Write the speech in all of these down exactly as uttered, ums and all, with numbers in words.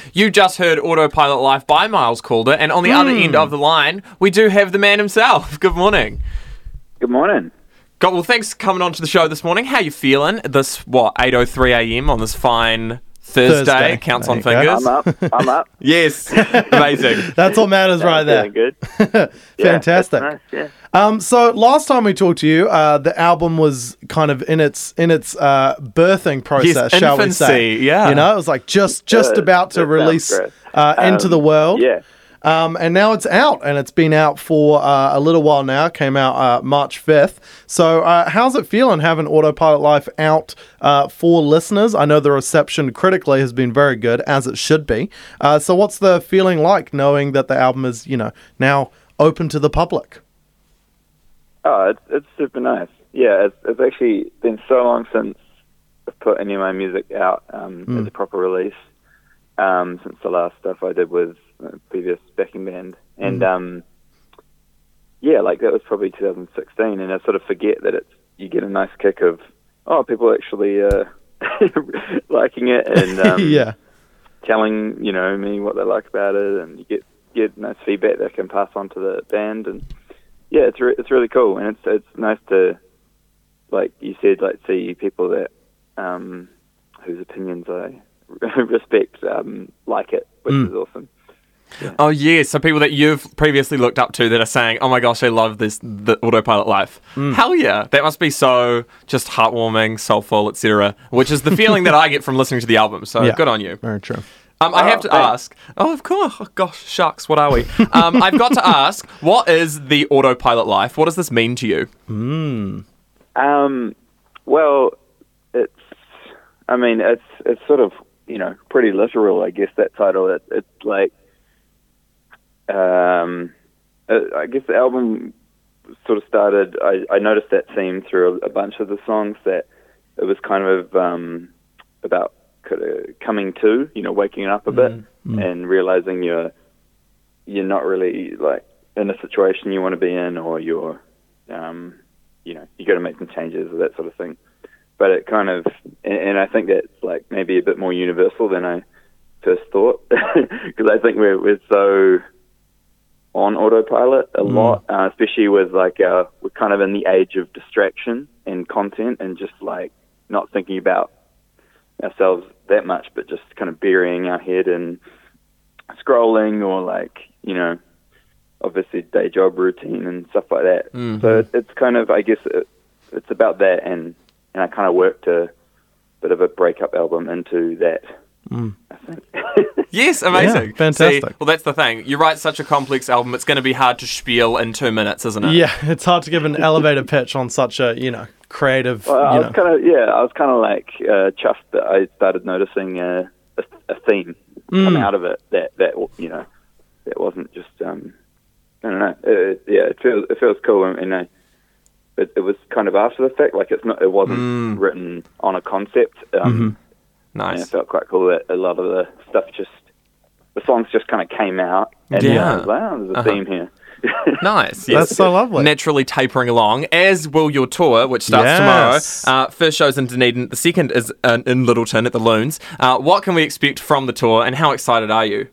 You just heard Autopilot Life by Miles Calder, and on the mm. other end of the line, we do have the man himself. Good morning. Good morning. God, well, thanks for coming on to the show this morning. How you feeling? This, what, eight oh three a.m. on this fine Thursday? Thursday. Counts There on you go. fingers. I'm up. I'm up. Yes. Amazing. That's what matters right there. Feeling good. Fantastic. Yeah, that's nice, yeah. Um, so last time we talked to you, uh, the album was kind of in its in its uh, birthing process, Yes, shall we infancy, say? yeah. You know, it was like just just Good. about to That sounds release great. uh, Um, into the world. Yeah. Um, and now it's out, and it's been out for uh, a little while now. It came out uh, March fifth. So uh, how's it feeling having Autopilot Life out uh, for listeners? I know the reception critically has been very good, as it should be. Uh, so what's the feeling like knowing that the album is, you know, now open to the public? Oh, it's it's super nice. Yeah, it's it's actually been so long since I've put any of my music out um, Mm. as a proper release. Um, since the last stuff I did with a previous backing band, and Mm. um, yeah, like that was probably two thousand sixteen, and I sort of forget that it's you get a nice kick of oh, people actually uh, liking it and um, yeah. telling you know me what they like about it, and you get get nice feedback that I can pass on to the band, and yeah, it's re- it's really cool, and it's it's nice to, like you said, like see people that um, whose opinions I respect um, like it, which Mm. is awesome. Yeah. Oh, yeah. So people that you've previously looked up to that are saying, oh my gosh, I love this, the Autopilot Life. Mm. Hell yeah. That must be so just heartwarming, soulful, et cetera, which is the feeling that I get from listening to the album. So Yeah. good on you. Very true. Um, I Oh, have to thanks. ask. Oh, of course. Oh, gosh, shucks. What are we? um, I've got to ask, what is the Autopilot Life? What does this mean to you? Mm. Um, well, it's, I mean, it's it's sort of, you know, pretty literal, I guess, that title. It, it's like, um, uh, I guess the album sort of started, I, I noticed that theme through a, a bunch of the songs, that it was kind of um, about kind of coming to, you know, waking up a bit Mm. and realizing you're, you're not really, like, in a situation you want to be in, or you're, um, you know, you got to make some changes or that sort of thing. But it kind of, and, and I think that's like maybe a bit more universal than I first thought, because I think we're we're so on autopilot a Mm. lot, uh, especially with like uh, we're kind of in the age of distraction and content, and just like not thinking about ourselves that much, but just kind of burying our head in scrolling or like, you know, obviously day job routine and stuff like that. Mhm. So it, it's kind of, I guess, it, it's about that, and and I kind of worked a bit of a breakup album into that. Mm. I think. Yes, amazing. Yeah, fantastic. See, well, that's the thing. You write such a complex album, it's going to be hard to spiel in two minutes, isn't it? Yeah, it's hard to give an elevator pitch on such a, you know, creative, Well, I you was know. kind of yeah, I was kind of like uh, chuffed that I started noticing uh, a, a theme come Mm. out of it that that you know that wasn't just um, I don't know. It, yeah, it feels it feels cool, and, and I, it, it was kind of after the fact. Like it's not, it wasn't Mm. written on a concept. Um, Mhm. And it Nice. felt quite cool that a lot of the stuff just, the songs just kind of came out. And Yeah. I was like, oh, there's a Uh-huh. theme here. Nice. Yes. That's so lovely. Naturally tapering along, as will your tour, which starts Yes. tomorrow. Uh, first show's in Dunedin, the second is uh, in Littleton at the Loons. Uh, what can we expect from the tour, and how excited are you?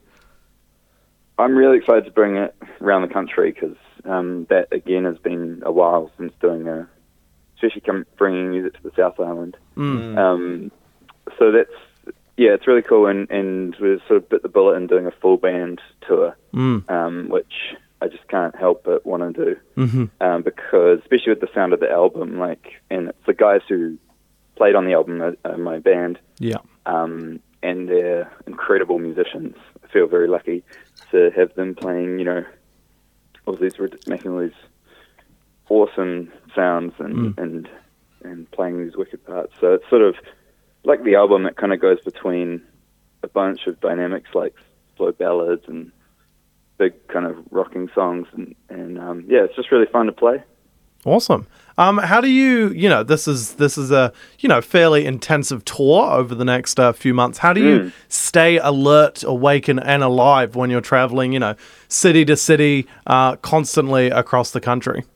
I'm really excited to bring it around the country, because um, that, again, has been a while since doing a, especially come, bringing music to the South Island. Mm. Um, so that's, yeah, it's really cool, and, and we've sort of bit the bullet in doing a full band tour, Mm. um, which I just can't help but want to do. Mhm. Um, because especially with the sound of the album, like, and it's the guys who played on the album are, are my band, Yeah. um, and they're incredible musicians. I feel very lucky to have them playing, you know, all these, making all these awesome sounds and, Mm. and, and playing these wicked parts. So it's sort of like the album that kind of goes between a bunch of dynamics like slow ballads and big kind of rocking songs, and, and um, yeah, it's just really fun to play. Awesome. Um, how do you, you know, this is this is a, you know, fairly intensive tour over the next uh, few months. How do you Mm. stay alert, awake, and, and alive when you're traveling, you know, city to city, uh, constantly across the country?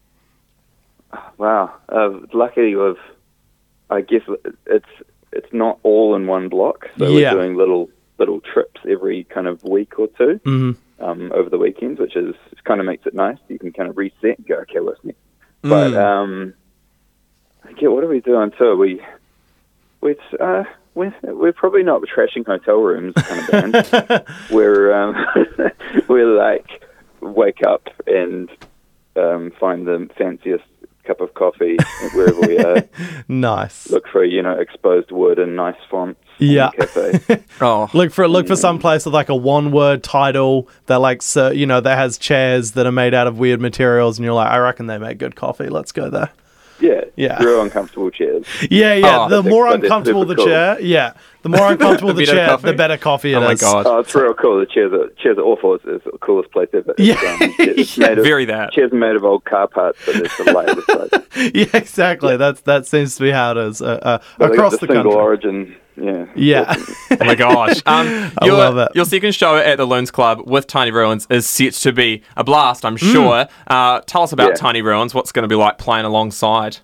Wow, uh, lucky with, I guess it's it's not all in one block, so Yeah. we're doing little little trips every every kind of week or two Mm-hmm. um, over the weekends, which is kind of makes it nice. You can kind of reset and go, okay, what's next? But um, yeah, what do we do on tour? We we uh, we're, we're probably not trashing hotel rooms kind of band. we're um, we're like wake up and um, find the fanciest cup of coffee wherever we are. Nice. Look for, you know, exposed wood and nice fonts. Yeah. In the cafe. Oh, Look for look for some place with like a one word title that like so you know that has chairs that are made out of weird materials, and you're like, I reckon they make good coffee. Let's go there. Yeah, Yeah. real uncomfortable chairs. Yeah, yeah. Oh, the that's- more but it's uncomfortable the super cool. chair, yeah. The more uncomfortable the The better chair, coffee? the better coffee it oh my is. god. Oh, it's real cool. The chairs are chairs are awful. It's, it's the coolest place ever. It's, Yeah. um, it's Yeah, made of, very that. Chairs are made of old car parts, but it's the light of the size. Yeah, exactly. That's that seems to be how it is uh, uh, But they got across the the single country. origin. Yeah. Yeah. Oh my gosh. Um, I your, love it. Your second show at the Loons Club with Tiny Ruins is set to be a blast, I'm Mm. sure. Uh, tell us about Yeah. Tiny Ruins. What's it going to be like playing alongside?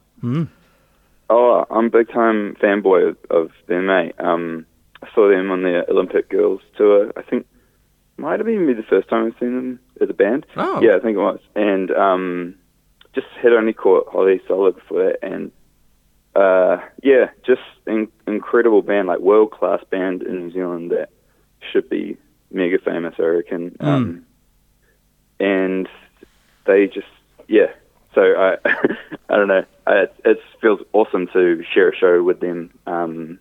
Oh, I'm a big time fanboy of, of them, mate. Um, I saw them on the Olympic Girls tour. I think might have been the first time I've seen them as a band. Oh. Yeah, I think it was. And um, just had only caught Holly Solid before that. And uh, yeah, just in, incredible band, like world class band in New Zealand that should be mega famous, I reckon. Um, and they just, yeah. So I, I don't know. I, it feels awesome to share a show with them, um,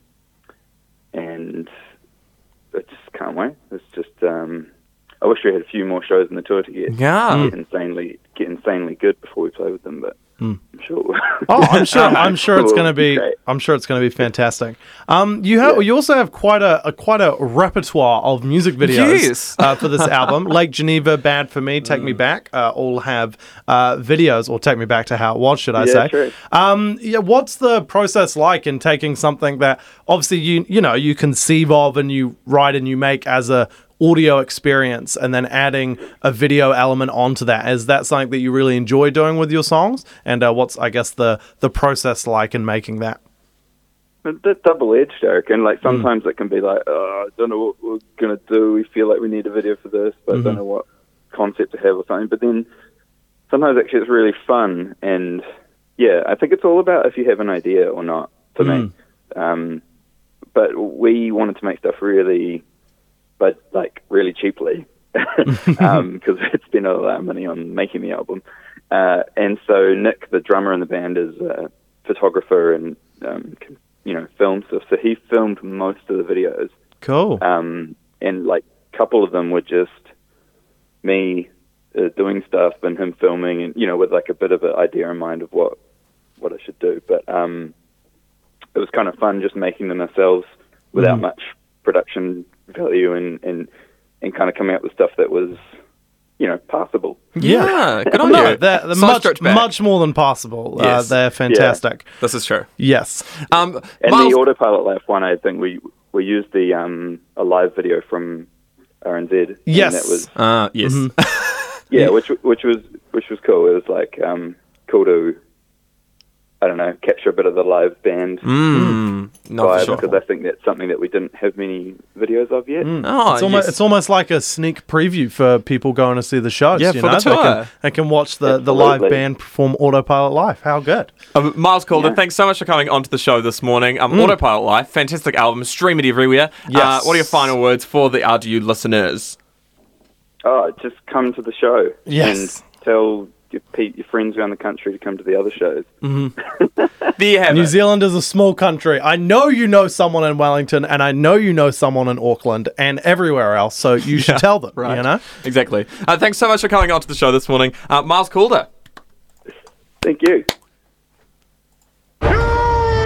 and I just can't wait. It's just, um, I wish we had a few more shows in the tour to get, Yeah. get insanely, get insanely good before we play with them. But I'm sure. Oh, I'm sure. I'm sure it's going to be. Great. I'm sure it's going to be fantastic. Um, you have. Yeah. You also have quite a, a quite a repertoire of music videos. Yes. Uh, for this album, Lake Geneva, Bad for Me, Take Me Back, uh, all have uh, videos, or Take Me Back to How It Was, should I Yeah, say? true. Um, yeah. What's the process like in taking something that obviously you you know you conceive of and you write and you make as a audio experience, and then adding a video element onto that? Is that something that you really enjoy doing with your songs? And uh, what's, I guess, the the process like in making that? It's double-edged, I reckon. Like, sometimes it can be like, oh, I don't know what we're going to do. We feel like we need a video for this, but I don't know what concept to have or something. But then sometimes actually it's really fun. And, yeah, I think it's all about if you have an idea or not, for me. Um, but we wanted to make stuff really, but, like, really cheaply. um, because we had spent a lot of money on making the album. Uh, and so Nick, the drummer in the band, is a photographer and um, can, you know, film stuff. So he filmed most of the videos. Cool. Um, and like a couple of them were just me uh, doing stuff and him filming, and you know, with like a bit of an idea in mind of what what I should do. But um, it was kind of fun just making them ourselves without much production value, and and and kind of coming up with stuff that was, you know, passable. Yeah, good on no, you. they're, they're So much, stretch back. much more than possible. Uh, Yes. they're fantastic. This is true. Yes. Um, And Miles- the Autopilot Life one, I think we we used the um a live video from R N Z. Yes. And that was uh, yes. yeah, which which was which was cool. It was like um cool to, I don't know, capture a bit of the live band Mm, no, for vibe, sure. because I think that's something that we didn't have many videos of yet. Oh, It's almost, yes. it's almost like a sneak preview for people going to see the shows. Yeah, you for know? the tour. They can, they can watch the, the live Absolutely. band perform Autopilot Live. How good. Um, Miles Calder, Yeah. thanks so much for coming onto the show this morning. Um, Autopilot Life, fantastic album, stream it everywhere. Uh, Yes. what are your final words for the R D U listeners? Oh, just come to the show. Yes. And tell your, pe- your friends around the country to come to the other shows. There you have New it. Zealand is a small country. I know you know someone in Wellington, and I know you know someone in Auckland and everywhere else, so you should tell them, Right. you know? Exactly. Uh, thanks so much for coming onto the show this morning. Uh, Miles Calder. Thank you.